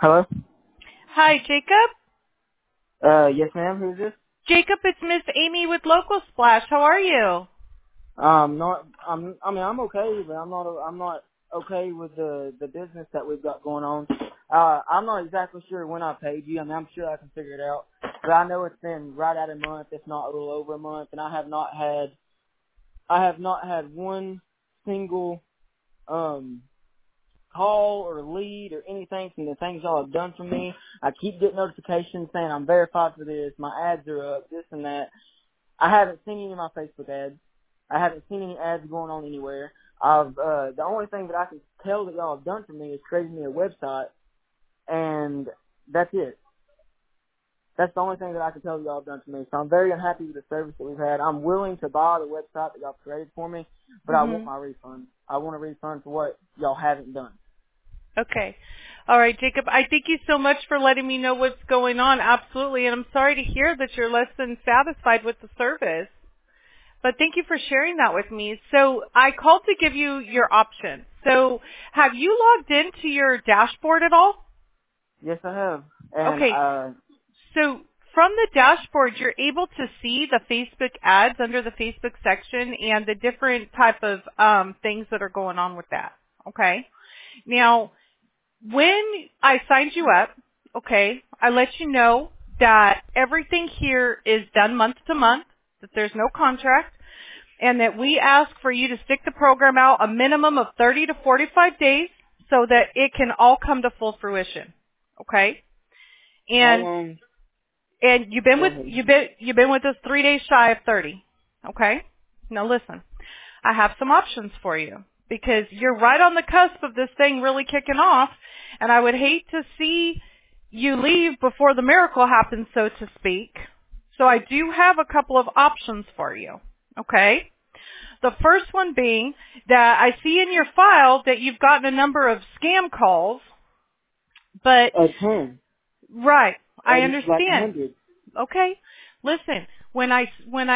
Hello? Hi, Jacob. Yes ma'am, who's this? Jacob, it's Miss Amy with Local Splash. How are you? I'm okay, but I'm not okay with the business that we've got going on. I'm not exactly sure when I paid you. I mean, I'm sure I can figure it out. But I know it's been right at a month, if not a little over a month, and I have not had one single, call or lead or anything from the things y'all have done for me. I keep getting notifications saying I'm verified for this, my ads are up, this and that. I haven't seen any of my Facebook ads. I haven't seen any ads going on anywhere. The only thing that I can tell that y'all have done for me is created me a website, and that's it. That's the only thing that I can tell y'all have done for me. So I'm very unhappy with the service that we've had. I'm willing to buy the website that y'all created for me, but I want my refund. I want a refund for what y'all haven't done. Okay. All right, Jacob. I thank you so much for letting me know what's going on. Absolutely. And I'm sorry to hear that you're less than satisfied with the service. But thank you for sharing that with me. So I called to give you your options. So have you logged into your dashboard at all? Yes, I have. And, Okay. So from the dashboard, you're able to see the Facebook ads under the Facebook section and the different type of things that are going on with that. Okay. Now, when I signed you up, okay, I let you know that everything here is done month to month, that there's no contract, and that we ask for you to stick the program out a minimum of 30 to 45 days so that it can all come to full fruition. Okay? how And long? you've been Go with ahead. you've been with us 3 days shy of 30. Okay? Now listen. I have some options for you because you're right on the cusp of this thing really kicking off, and I would hate to see you leave before the miracle happens, so to speak. So I do have a couple of options for you. Okay? The first one being that I see in your file that you've gotten a number of scam calls, but A ton. right, I Like understand. hundreds. Okay. Listen, when I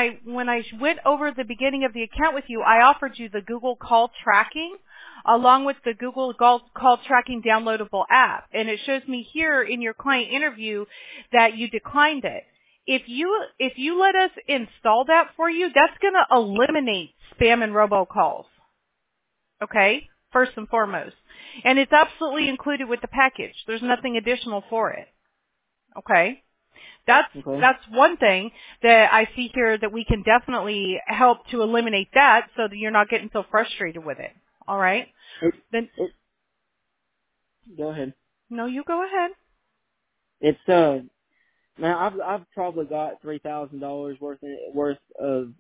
went over the beginning of the account with you, I offered you the Google Call Tracking along with the Google Call Tracking downloadable app. And it shows me here in your client interview that you declined it. If you let us install that for you, that's going to eliminate spam and robocalls. Okay? First and foremost. And it's absolutely included with the package. There's nothing additional for it. Okay? Okay. That's one thing that I see here that we can definitely help to eliminate that so that you're not getting so frustrated with it. All right? It, Then it, go ahead. no, you go ahead. It's now I've probably got $3,000 worth of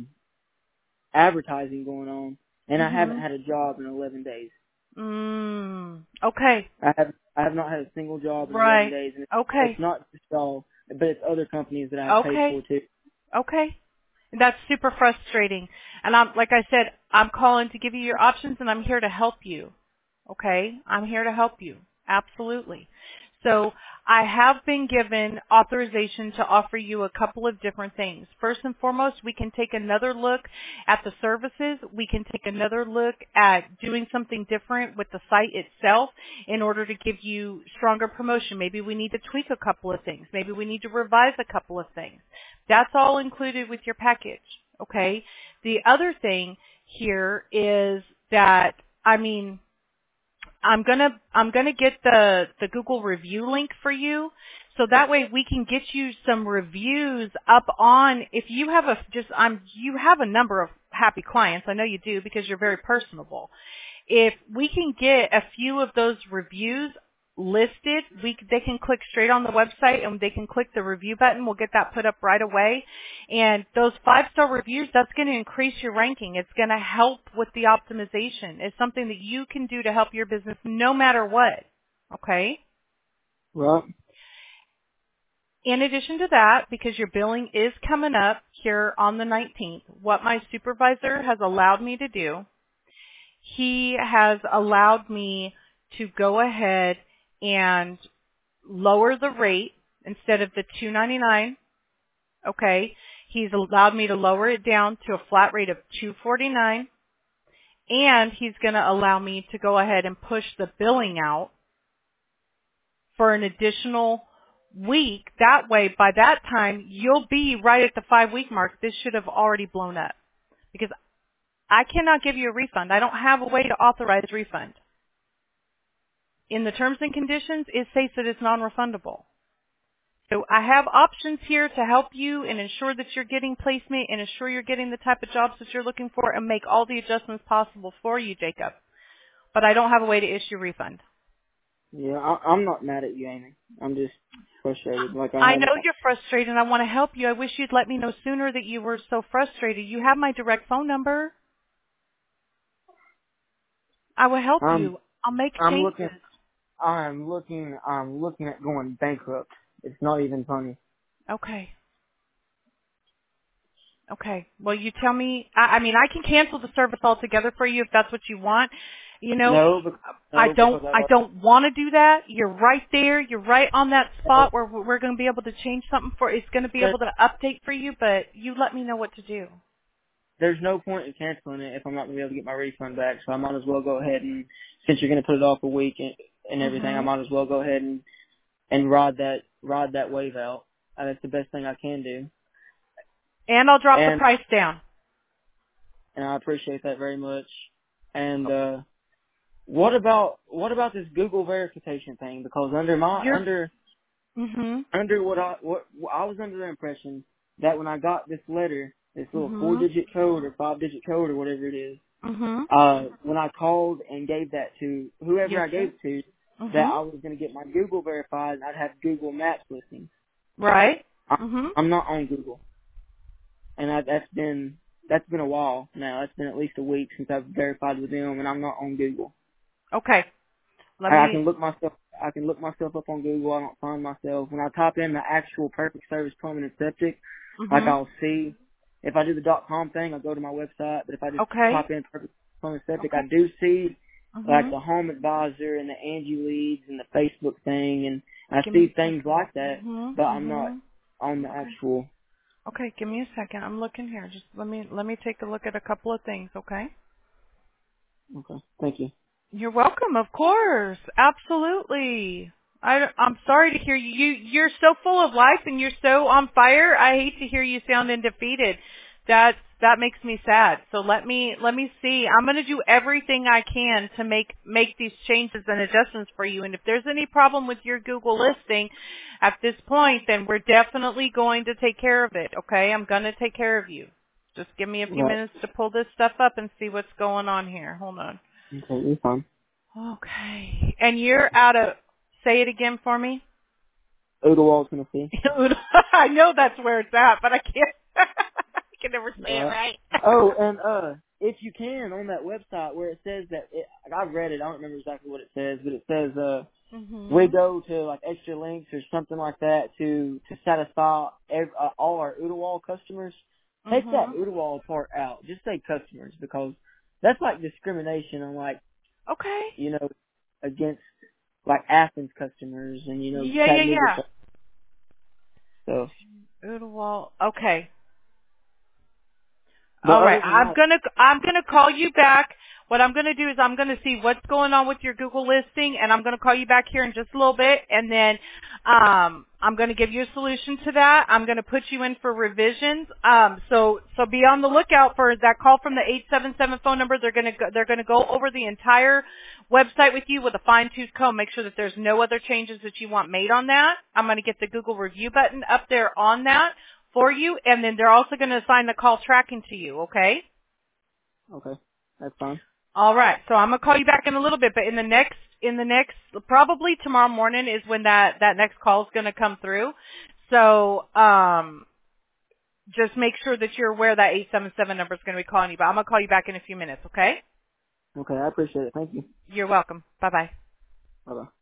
advertising going on, and I haven't Mhm. had a job in 11 days. Okay. I have not had a single job in 11 Right. days, and it's Okay. not just y'all, but it's other companies that I've paid Okay. for too. Okay. That's super frustrating. And like I said, I'm calling to give you your options and I'm here to help you. Okay? I'm here to help you. Absolutely. So I have been given authorization to offer you a couple of different things. First and foremost, we can take another look at the services. We can take another look at doing something different with the site itself in order to give you stronger promotion. Maybe we need to tweak a couple of things. Maybe we need to revise a couple of things. That's all included with your package. Okay? The other thing here is that, I'm gonna get the Google review link for you, so that way we can get you some reviews up on. If you have you have a number of happy clients. I know you do because you're very personable. If we can get a few of those reviews listed, they can click straight on the website and they can click the review button. We'll get that put up right away. And those 5-star reviews, that's going to increase your ranking. It's going to help with the optimization. It's something that you can do to help your business no matter what. Okay? Right. In addition to that, because your billing is coming up here on the 19th, what my supervisor has allowed me to do, he has allowed me to go ahead and lower the rate instead of the $2.99. Okay, he's allowed me to lower it down to a flat rate of $2.49, and he's going to allow me to go ahead and push the billing out for an additional week. That way, by that time, you'll be right at the 5-week mark. This should have already blown up because I cannot give you a refund. I don't have a way to authorize refund. In the terms and conditions, it states that it's non-refundable. So I have options here to help you and ensure that you're getting placement and ensure you're getting the type of jobs that you're looking for and make all the adjustments possible for you, Jacob. But I don't have a way to issue a refund. Yeah, I'm not mad at you, Amy. I'm just frustrated. I know you're frustrated and I want to help you. I wish you'd let me know sooner that you were so frustrated. You have my direct phone number. I will help you. I'll make changes. I'm looking at going bankrupt. It's not even funny. Okay. Okay. Well, you tell me. I mean, I can cancel the service altogether for you if that's what you want. You know, I don't want to do that. You're right there. You're right on that spot where we're going to be able to change something for. It's going to be able to update for you, but you let me know what to do. There's no point in canceling it if I'm not going to be able to get my refund back. So I might as well go ahead and, since you're going to put it off a week and everything, I might as well go ahead and ride that wave out. That's the best thing I can do. And I'll drop the price down. And I appreciate that very much. And what about this Google verification thing? Because under what I was under the impression that when I got this letter, this little 4-digit code or 5-digit code or whatever it is, when I called and gave that to whoever I gave it to, that I was going to get my Google verified and I'd have Google Maps listings. Right. I'm not on Google, and that's been a while now. That's been at least a week since I've verified with them, and I'm not on Google. Okay. I can look myself up on Google. I don't find myself. When I type in the actual Perfect Service Plumbing and Septic, like I'll see. If I do the .com thing, I'll go to my website. But if I just type in Perfect Plumbing and Septic, I do see like the Home Advisor and the Angie Leads and the Facebook thing, and I see things like that. But I'm not on the actual. Okay, give me a second. I'm looking here. Just let me take a look at a couple of things, okay? Okay, thank you. You're welcome, of course. Absolutely. I'm sorry to hear you. You're so full of life and you're so on fire. I hate to hear you sounding defeated. That makes me sad. So let me see. I'm going to do everything I can to make these changes and adjustments for you. And if there's any problem with your Google listing at this point, then we're definitely going to take care of it. Okay? I'm going to take care of you. Just give me a few minutes to pull this stuff up and see what's going on here. Hold on. Okay, you're fine. Okay. And you're out of, say it again for me. Oodlewall, Tennessee. I know that's where it's at, but I can't. I can never say it right. And if you can, on that website where it says that, I've read it, I don't remember exactly what it says, but it says we go to like extra links or something like that to satisfy all our Oodlewall customers. Take that Oodlewall part out. Just say customers, because that's like discrimination on like, against like Athens customers and Chattanooga. So Oodlewall. Okay. All right. I'm gonna call you back. What I'm gonna do is I'm gonna see what's going on with your Google listing, and I'm gonna call you back here in just a little bit, and then I'm gonna give you a solution to that. I'm gonna put you in for revisions. So be on the lookout for that call from the 877 phone number. They're gonna go over the entire website with you with a fine-tooth comb. Make sure that there's no other changes that you want made on that. I'm gonna get the Google review button up there on that for you, and then they're also going to assign the call tracking to you, okay? Okay, that's fine. All right, so I'm going to call you back in a little bit, but in the next, probably tomorrow morning is when that next call is going to come through. So, just make sure that you're aware that 877 number is going to be calling you, but I'm going to call you back in a few minutes, okay? Okay, I appreciate it. Thank you. You're welcome. Bye-bye. Bye-bye.